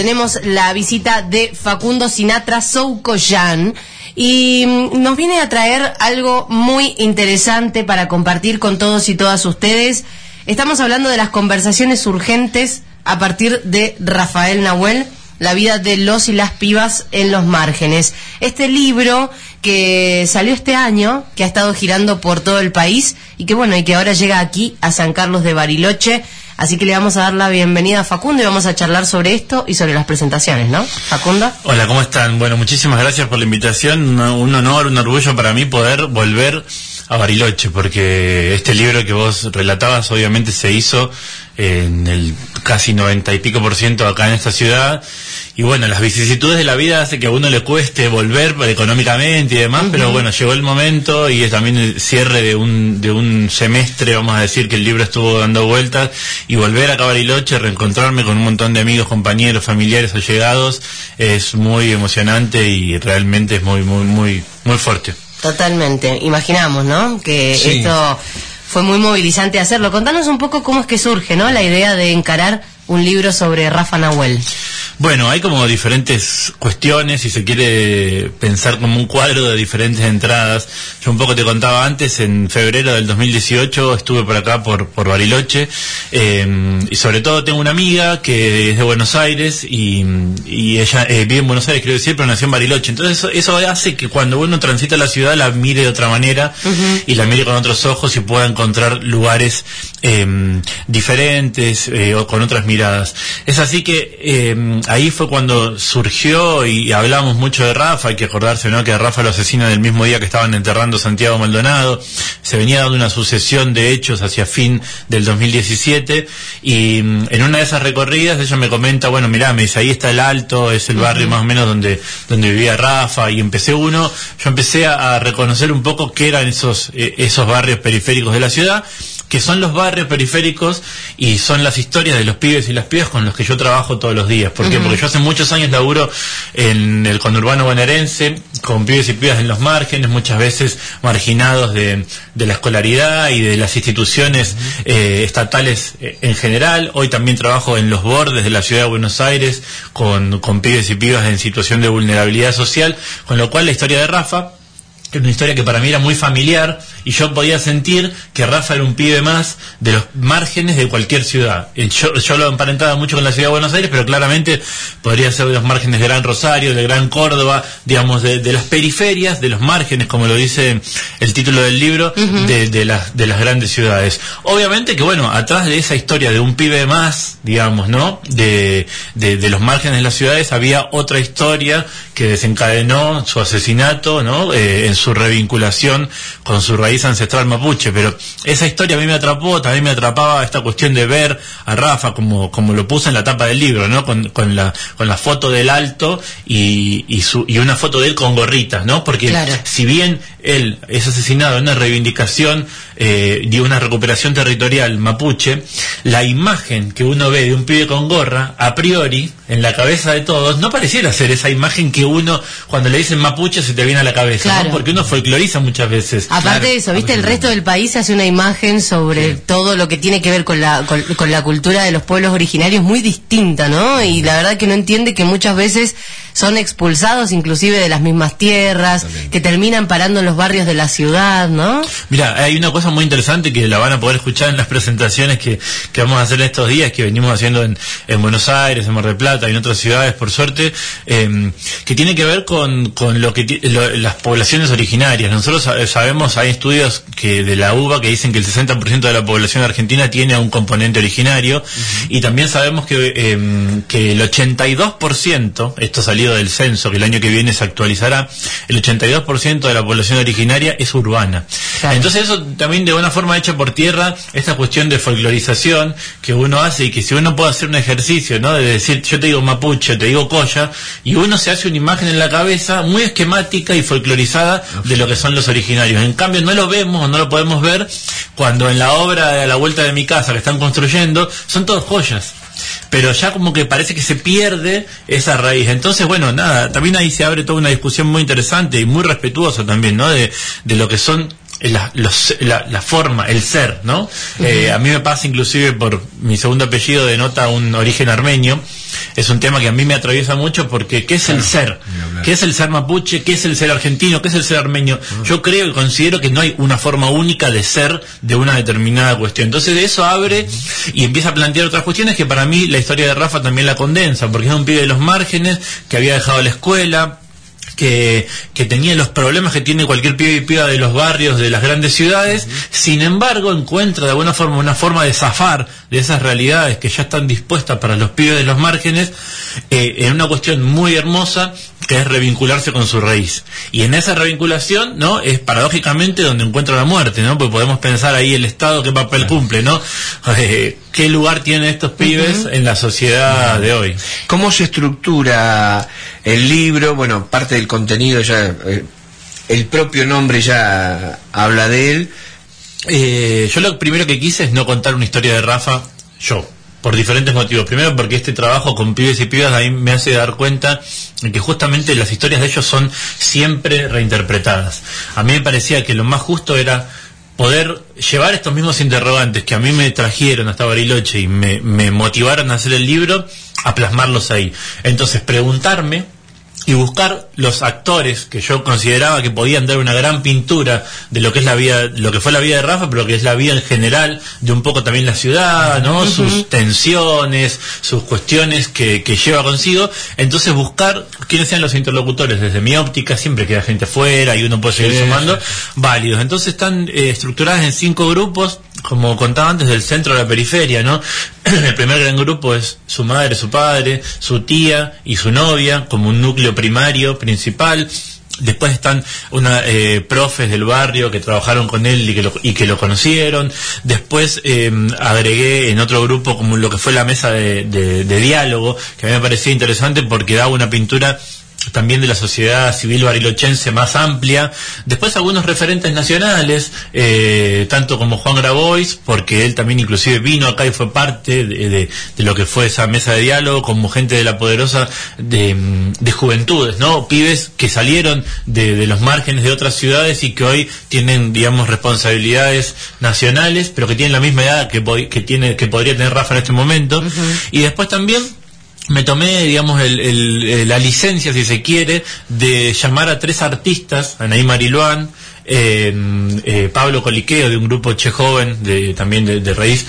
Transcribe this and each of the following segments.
tenemos la visita de Facundo Sinatra Soucoyan y nos viene a traer algo muy interesante para compartir con todos y todas ustedes. Estamos hablando de las conversaciones urgentes a partir de Rafael Nahuel, la vida de los y las pibas en los márgenes. Este libro que salió este año, que ha estado girando por todo el país y que bueno, y que ahora llega aquí a San Carlos de Bariloche. Así que le vamos a dar la bienvenida a Facundo y vamos a charlar sobre esto y sobre las presentaciones, ¿no? Facundo. Hola, ¿cómo están? Bueno, muchísimas gracias por la invitación. Un honor, un orgullo para mí poder volver a Bariloche, porque este libro que vos relatabas obviamente se hizo en el casi 90 y pico % acá en esta ciudad, y bueno, las vicisitudes de la vida hace que a uno le cueste volver económicamente y demás, pero bueno, llegó el momento y es también el cierre de un semestre, vamos a decir, que el libro estuvo dando vueltas, y volver acá a Bariloche, reencontrarme con un montón de amigos, compañeros, familiares, allegados, es muy emocionante y realmente es muy, muy, muy, muy fuerte. Totalmente, imaginamos, ¿no? Que sí. Esto fue muy movilizante hacerlo. Contanos un poco cómo es que surge, ¿no?, la idea de encarar un libro sobre Rafa Nahuel. Bueno, hay como diferentes cuestiones, si se quiere pensar como un cuadro de diferentes entradas. Yo un poco te contaba antes, en febrero del 2018 estuve por acá, por Bariloche, y sobre todo tengo una amiga que es de Buenos Aires y ella vive en Buenos Aires, quiero decir, pero nació en Bariloche. Entonces eso hace que cuando uno transita la ciudad la mire de otra manera y la mire con otros ojos y pueda encontrar lugares diferentes o con otras miradas. Es así que ahí fue cuando surgió y hablamos mucho de Rafa. Hay que acordarse, ¿no?, que a Rafa lo asesinan el mismo día que estaban enterrando Santiago Maldonado. Se venía dando una sucesión de hechos hacia fin del 2017 y en una de esas recorridas ella me comenta, bueno, mirá, me dice, ahí está el Alto, es el barrio más o menos donde vivía Rafa, y yo empecé a reconocer un poco qué eran esos barrios periféricos de la ciudad, que son los barrios periféricos y son las historias de los pibes y las pibas con los que yo trabajo todos los días. ¿Por qué? Porque yo hace muchos años laburo en el conurbano bonaerense, con pibes y pibas en los márgenes, muchas veces marginados de la escolaridad y de las instituciones estatales en general. Hoy también trabajo en los bordes de la ciudad de Buenos Aires con pibes y pibas en situación de vulnerabilidad social, con lo cual la historia de Rafa es una historia que para mí era muy familiar, y yo podía sentir que Rafa era un pibe más de los márgenes de cualquier ciudad. Yo lo emparentaba mucho con la ciudad de Buenos Aires, pero claramente podría ser de los márgenes de Gran Rosario, de Gran Córdoba, digamos, de las periferias, de los márgenes, como lo dice el título del libro, de las grandes ciudades. Obviamente que, bueno, atrás de esa historia de un pibe más, digamos, ¿no?, de los márgenes de las ciudades, había otra historia que desencadenó su asesinato, ¿no?, en su revinculación con su raíz ancestral mapuche. Pero esa historia a mí me atrapó, también me atrapaba esta cuestión de ver a Rafa, como lo puse en la tapa del libro, ¿no?, con la foto del Alto y una foto de él con gorritas, ¿no?, porque claro, si bien él es asesinado en una reivindicación de una recuperación territorial mapuche, la imagen que uno ve de un pibe con gorra, a priori, en la cabeza de todos, no pareciera ser esa imagen que uno, cuando le dicen mapuche, se te viene a la cabeza, claro, ¿no?, porque uno folcloriza muchas veces. Aparte de eso, ¿viste? El resto del país hace una imagen sobre todo lo que tiene que ver con la cultura de los pueblos originarios muy distinta, ¿no? Y la verdad que no entiende que muchas veces son expulsados inclusive de las mismas tierras, que terminan parando en los barrios de la ciudad, ¿no? Mira, hay una cosa muy interesante que la van a poder escuchar en las presentaciones que vamos a hacer en estos días, que venimos haciendo en Buenos Aires, en Mar del Plata y en otras ciudades, por suerte, que tiene que ver con las poblaciones originarias. Nosotros sabemos, hay estudios de la UBA que dicen que el 60% de la población argentina tiene un componente originario, y también sabemos que el 82%, esto salió del censo, que el año que viene se actualizará, el 82% de la población originaria es urbana. Claro. Entonces eso también de una forma echa por tierra esta cuestión de folclorización que uno hace, y que si uno puede hacer un ejercicio, ¿no?, de decir, yo te digo mapuche, te digo colla, y uno se hace una imagen en la cabeza muy esquemática y folclorizada de lo que son los originarios. En cambio no lo vemos, no lo podemos ver cuando en la obra de A la vuelta de mi casa que están construyendo son todos joyas, pero ya como que parece que se pierde esa raíz. Entonces, bueno, nada, también ahí se abre toda una discusión muy interesante y muy respetuosa también, ¿no?, de lo que son la forma, el ser, ¿no? A mí me pasa inclusive por mi segundo apellido denota un origen armenio. Es un tema que a mí me atraviesa mucho porque ¿qué es el ser? ¿Qué es el ser mapuche? ¿Qué es el ser argentino? ¿Qué es el ser armenio? Yo creo y considero que no hay una forma única de ser de una determinada cuestión. Entonces de eso abre y empieza a plantear otras cuestiones que para mí la historia de Rafa también la condensa, porque es un pibe de los márgenes que había dejado la escuela, que tenía los problemas que tiene cualquier pibe y piba de los barrios de las grandes ciudades. Sin embargo encuentra de alguna forma una forma de zafar de esas realidades que ya están dispuestas para los pibes de los márgenes, en una cuestión muy hermosa que es revincularse con su raíz, y en esa revinculación, ¿no?, es paradójicamente donde encuentra la muerte, ¿no? Porque podemos pensar ahí el Estado qué papel cumple, ¿no? ¿Qué lugar tienen estos pibes en la sociedad de hoy? ¿Cómo se estructura el libro? Bueno, parte del contenido ya, el propio nombre ya habla de él. Yo lo primero que quise es no contar una historia de Rafa yo, por diferentes motivos. Primero porque este trabajo con pibes y pibas a mí me hace dar cuenta de que justamente las historias de ellos son siempre reinterpretadas. A mí me parecía que lo más justo era poder llevar estos mismos interrogantes que a mí me trajeron hasta Bariloche y me motivaron a hacer el libro, a plasmarlos ahí. Entonces preguntarme y buscar los actores que yo consideraba que podían dar una gran pintura de lo que es la vida, lo que fue la vida de Rafa, pero que es la vida en general de un poco también la ciudad, ¿no? Sus tensiones, sus cuestiones que lleva consigo. Entonces buscar quiénes sean los interlocutores desde mi óptica, siempre queda gente fuera y uno puede seguir sumando, válidos. Entonces están estructuradas en 5 grupos, como contaba antes, del centro a la periferia, ¿no? El primer gran grupo es su madre, su padre, su tía y su novia, como un núcleo primario, principal. Después están profes del barrio que trabajaron con él y que lo conocieron. Después agregué en otro grupo como lo que fue la mesa de diálogo, que a mí me parecía interesante porque daba una pintura también de la sociedad civil barilochense más amplia. Después algunos referentes nacionales, tanto como Juan Grabois, porque él también inclusive vino acá y fue parte de lo que fue esa mesa de diálogo, como gente de la poderosa de juventudes, ¿no? Pibes que salieron de los márgenes de otras ciudades y que hoy tienen, digamos, responsabilidades nacionales, pero que tienen la misma edad que podría tener Rafa en este momento. Y después también me tomé, digamos, la licencia, si se quiere, de llamar a 3 artistas, Anaí Mariluán, Pablo Coliqueo, de un grupo che joven también de raíz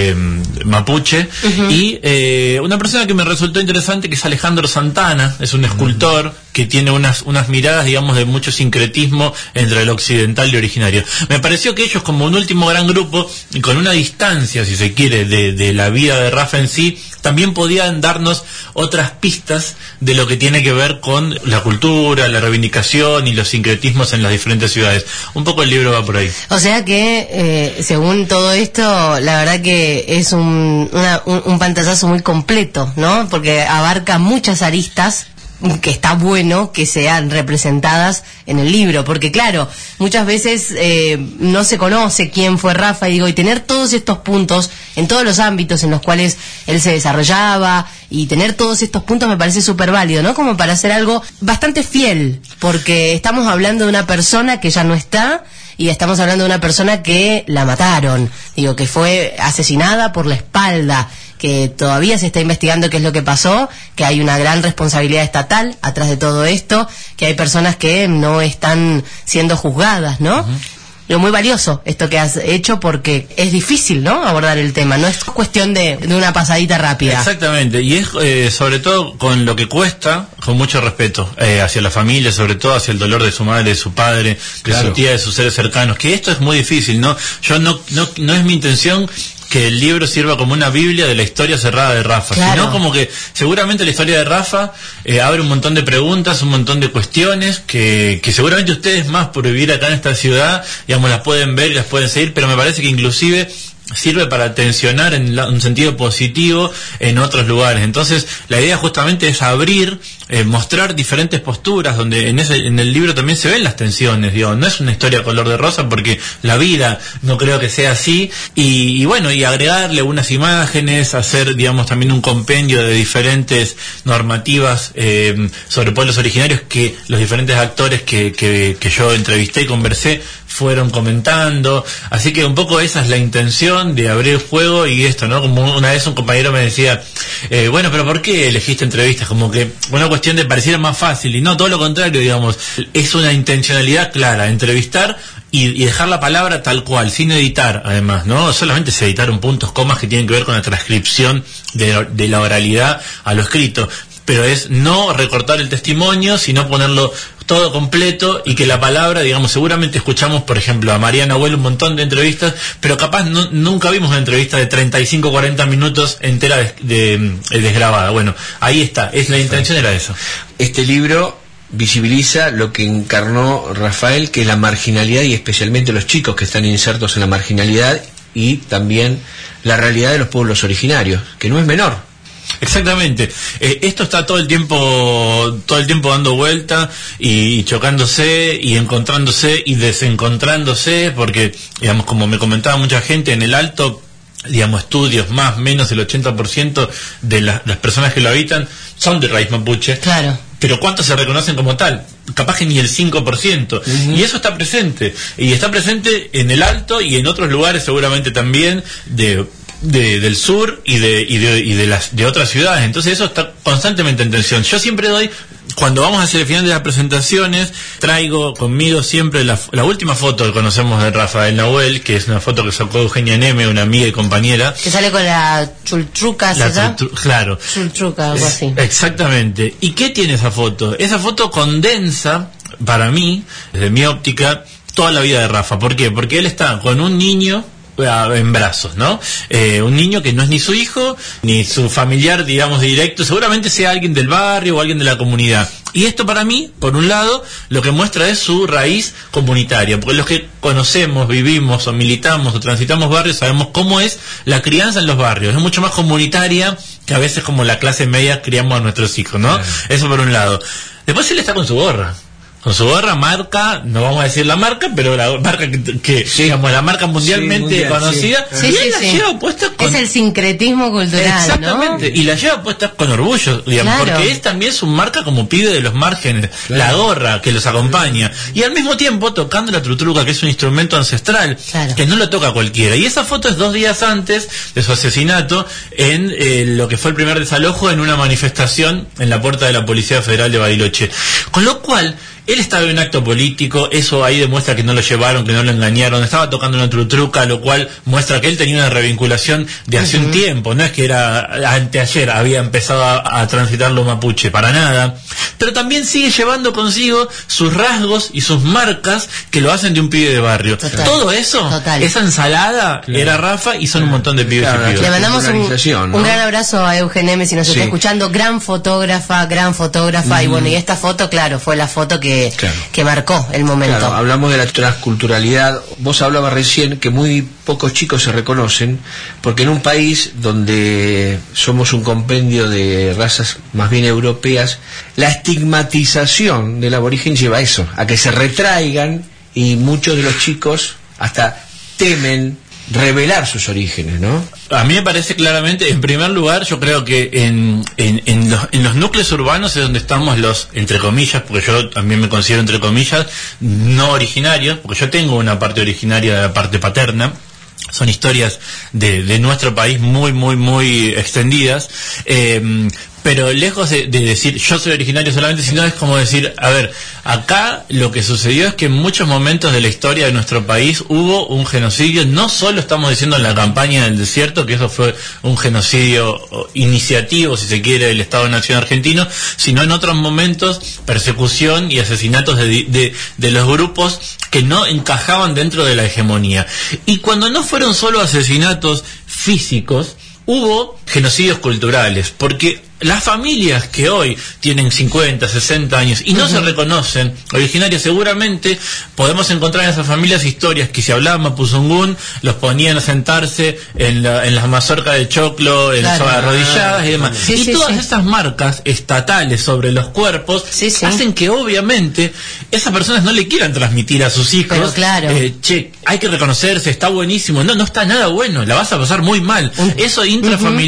mapuche, y una persona que me resultó interesante, que es Alejandro Santana. Es un escultor que tiene unas miradas, digamos, de mucho sincretismo entre el occidental y originario. Me pareció que ellos, como un último gran grupo y con una distancia, si se quiere, de la vida de Rafa en sí, también podían darnos otras pistas de lo que tiene que ver con la cultura, la reivindicación y los sincretismos en las diferentes ciudades. Un poco el libro va por ahí. O sea que, según todo esto, la verdad que es un pantallazo muy completo, ¿no? Porque abarca muchas aristas, que está bueno que sean representadas en el libro, porque claro, muchas veces no se conoce quién fue Rafa, y tener todos estos puntos en todos los ámbitos en los cuales él se desarrollaba, y tener todos estos puntos me parece súper válido, ¿no? Como para hacer algo bastante fiel, porque estamos hablando de una persona que ya no está, y estamos hablando de una persona que la mataron, que fue asesinada por la espalda, que todavía se está investigando qué es lo que pasó, que hay una gran responsabilidad estatal atrás de todo esto, que hay personas que no están siendo juzgadas, ¿no? Lo muy valioso esto que has hecho, porque es difícil, ¿no?, abordar el tema, no es cuestión de una pasadita rápida. Exactamente, y es sobre todo con lo que cuesta, con mucho respeto hacia la familia, sobre todo hacia el dolor de su madre, de su padre, de su tía, de sus seres cercanos, que esto es muy difícil, ¿no? Yo no es mi intención que el libro sirva como una biblia de la historia cerrada de Rafa, sino como que seguramente la historia de Rafa abre un montón de preguntas, un montón de cuestiones que seguramente ustedes, más por vivir acá en esta ciudad, digamos, las pueden ver y las pueden seguir, pero me parece que inclusive sirve para tensionar en un sentido positivo en otros lugares. Entonces la idea justamente es abrir, mostrar diferentes posturas, donde en el libro también se ven las tensiones. No es una historia color de rosa, porque la vida no creo que sea así, y agregarle unas imágenes, hacer, digamos, también un compendio de diferentes normativas sobre pueblos originarios, que los diferentes actores que yo entrevisté y conversé fueron comentando, así que un poco esa es la intención de abrir el juego y esto, ¿no? Como una vez un compañero me decía, bueno, pero ¿por qué elegiste entrevistas? Como que una cuestión de pareciera más fácil, y no, todo lo contrario, digamos, es una intencionalidad clara, entrevistar y dejar la palabra tal cual, sin editar, además, ¿no? Solamente se editaron puntos, comas que tienen que ver con la transcripción de la oralidad a lo escrito, pero es no recortar el testimonio, sino ponerlo todo completo y que la palabra, digamos, seguramente escuchamos, por ejemplo, a Mariana Abuelo un montón de entrevistas, pero capaz nunca vimos una entrevista de 35, 40 minutos entera desgrabada. Bueno, ahí está, la intención era eso. Este libro visibiliza lo que encarnó Rafael, que es la marginalidad, y especialmente los chicos que están insertos en la marginalidad, y también la realidad de los pueblos originarios, que no es menor. Exactamente. Esto está todo el tiempo dando vuelta y chocándose y encontrándose y desencontrándose, porque, digamos, como me comentaba mucha gente, en el Alto, digamos, estudios más o menos el 80% de las personas que lo habitan son de raíz mapuche. Claro. Pero ¿cuántos se reconocen como tal? Capaz que ni el 5%. Uh-huh. Y eso está presente. Y está presente en el Alto y en otros lugares seguramente también del sur y de otras ciudades. Entonces eso está constantemente en tensión. Yo siempre cuando vamos hacia el final de las presentaciones, traigo conmigo siempre la última foto que conocemos de Rafael Nahuel, que es una foto que sacó Eugenia Neme, una amiga y compañera. Que sale con la chultruca, claro. Chultruca, algo así. Exactamente. ¿Y qué tiene esa foto? Esa foto condensa, para mí, desde mi óptica, toda la vida de Rafa. ¿Por qué? Porque él está con un niño en brazos, ¿no? Un niño que no es ni su hijo, ni su familiar, digamos, directo, seguramente sea alguien del barrio o alguien de la comunidad. Y esto para mí, por un lado, lo que muestra es su raíz comunitaria, porque los que conocemos, vivimos o militamos o transitamos barrios sabemos cómo es la crianza en los barrios. Es mucho más comunitaria que a veces como la clase media criamos a nuestros hijos, ¿no? Eso por un lado. Después él está con su gorra. Con su gorra, marca, no vamos a decir la marca, pero la marca que sí, digamos, la marca mundialmente conocida, sí. y él la lleva puesta con... Es el sincretismo cultural, exactamente, ¿no? Y la lleva puesta con orgullo, digamos, claro, porque es también su marca como pibe de los márgenes, claro, la gorra que los acompaña, y al mismo tiempo tocando la trutruca, que es un instrumento ancestral, claro, que no lo toca cualquiera. Y esa foto es 2 días antes de su asesinato en lo que fue el primer desalojo en una manifestación en la puerta de la Policía Federal de Bariloche. Con lo cual, él estaba en un acto político, eso ahí demuestra que no lo llevaron, que no lo engañaron, estaba tocando una trutruca, lo cual muestra que él tenía una revinculación de hace un tiempo, no es que era anteayer, había empezado a transitar lo mapuche, para nada, pero también sigue llevando consigo sus rasgos y sus marcas que lo hacen de un pibe de barrio. Total. Todo eso, esa ensalada, claro, era Rafa y son un montón de pibes, claro, y pibes. Le mandamos un gran abrazo a Eugenia Neme si nos está escuchando, gran fotógrafa, y bueno, y esta foto, claro, fue la foto que marcó el momento. Claro, hablamos de la transculturalidad. Vos hablabas recién que muy pocos chicos se reconocen, porque en un país donde somos un compendio de razas más bien europeas, la estigmatización del aborigen lleva a eso, a que se retraigan, y muchos de los chicos hasta temen revelar sus orígenes, ¿no? A mí me parece claramente, en primer lugar, yo creo que en los núcleos urbanos es donde estamos los, entre comillas, porque yo también me considero entre comillas, no originarios, porque yo tengo una parte originaria de la parte paterna. Son historias de nuestro país muy, muy, muy extendidas, pero lejos de decir yo soy originario solamente, sino es como decir, a ver, acá lo que sucedió es que en muchos momentos de la historia de nuestro país hubo un genocidio. No solo estamos diciendo en la campaña del desierto, que eso fue un genocidio iniciativo, si se quiere, del Estado-Nación argentino, sino en otros momentos persecución y asesinatos de los grupos que no encajaban dentro de la hegemonía. Y cuando no fueron solo asesinatos físicos, hubo genocidios culturales, porque las familias que hoy tienen 50, 60 años y no se reconocen originarias, seguramente podemos encontrar en esas familias historias que si hablaban mapuzungún los ponían a sentarse en las mazorcas de choclo, en claro, arrodilladas y demás. Y todas esas marcas estatales sobre los cuerpos hacen que obviamente esas personas no le quieran transmitir a sus hijos, pero claro, che, hay que reconocerse, está buenísimo. No está nada bueno, la vas a pasar muy mal. Eso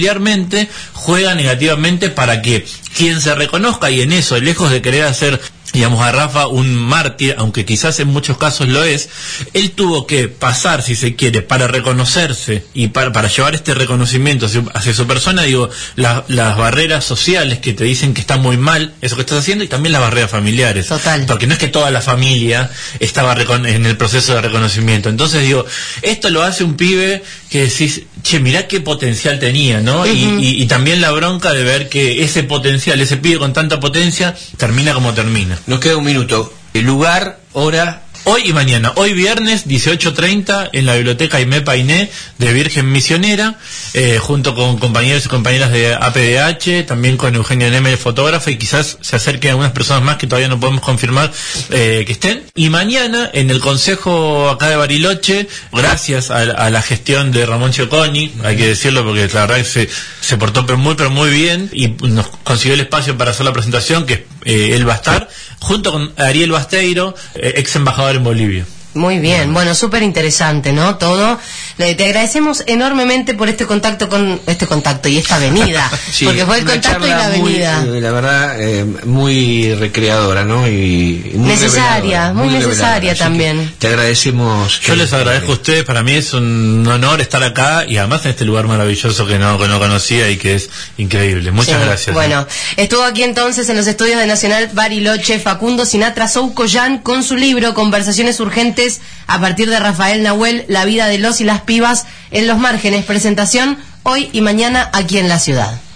intrafamiliarmente juega negativamente para que quien se reconozca, y en eso, lejos de querer hacer digamos, a Rafa un mártir, aunque quizás en muchos casos lo es. Él tuvo que pasar, si se quiere, para reconocerse y para llevar este reconocimiento hacia su persona, digo, las barreras sociales que te dicen que está muy mal eso que estás haciendo, y también las barreras familiares. Total. Porque no es que toda la familia estaba en el proceso de reconocimiento. Entonces digo, esto lo hace un pibe que decís, che, mirá qué potencial tenía, ¿no? Y también la bronca de ver que ese potencial, ese pibe con tanta potencia, termina como termina. Nos queda un minuto. El lugar, hora. Hoy y mañana. Hoy viernes 18:30 en la biblioteca Aimé Painé de Virgen Misionera, junto con compañeros y compañeras de APDH, también con Eugenia Neme, fotógrafa, y quizás se acerquen algunas personas más que todavía no podemos confirmar que estén. Y mañana en el Consejo acá de Bariloche, gracias a la gestión de Ramón Cioconi, hay que decirlo porque la verdad que se portó pero muy bien, y nos consiguió el espacio para hacer la presentación, que él va a estar junto con Ariel Basteiro, ex embajador en Bolivia. Muy bien, bueno, súper interesante, ¿no? Todo. Te agradecemos enormemente por este contacto y esta avenida, sí, porque fue el contacto y la avenida. Muy, la verdad, muy recreadora, ¿no? Y muy necesaria, muy necesaria también. Te agradecemos. Yo les agradezco a ustedes, para mí es un honor estar acá, y además en este lugar maravilloso que no conocía y que es increíble. Muchas gracias. Bueno, estuvo aquí entonces en los estudios de Nacional Bariloche Facundo Sinatra Soucoyan con su libro Conversaciones Urgentes a partir de Rafael Nahuel, La vida de los y las pibas en los márgenes. Presentación hoy y mañana aquí en la ciudad.